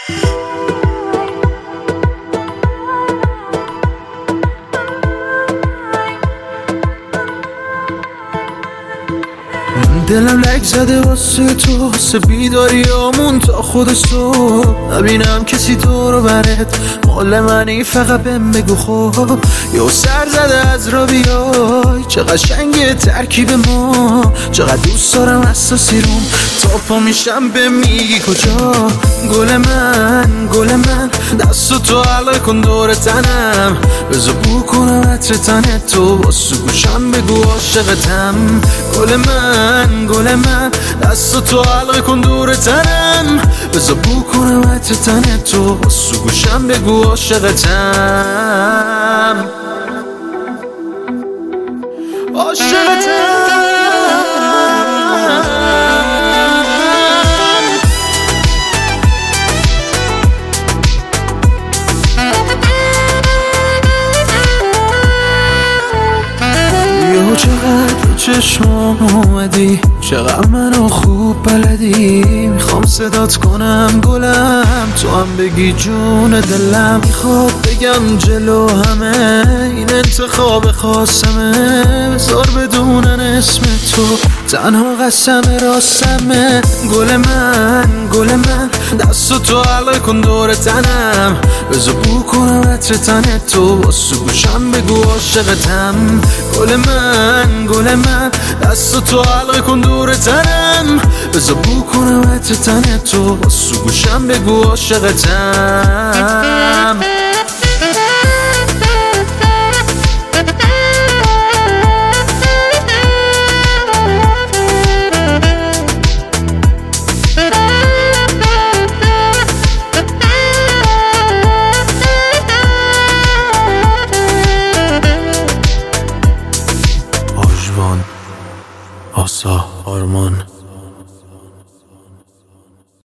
دلم لک زده واسه تو، واسه بیداریامون تا خود صبح. نبینم کسی تو رو برد، مال منی فقط بهم بگو خب. یه سر زده از را بیای، چقدر قشنگه ترکیب ما. چقدر دوست دارم اساسی روم، تا پا میشم به میگی کجا. گل من دستو تو حلقه کن دور تنم، بذار بو کنم عطر تنه تو، واسه گوشم بگو عاشقتم. گل من دستو تو حلقه کن دور تنم، بذار بو کنم عطر تنه تو، واسه گوشم بگو عاشقتم. عاشقتم. چقدر رو چشمام اومدی، چقدر منو خوب بلدی. میخوام صدات کنم گلم، تو هم بگی جون دلم. میخواد بگم جلو همه این انتخاب خاصمه، بذار بدونن اسم تو تنها قسم راستمه. گل من دستو تو حلقه کن دور تنم، بذار بو کنم عطر تنه تو، واسه گوشم بگو عاشقتم. گل من دستو تو حلقه کن دور تنم، بذار بو کنم عطر تنه تو، واسه گوشم بگو عاشقتم. آسا آرمان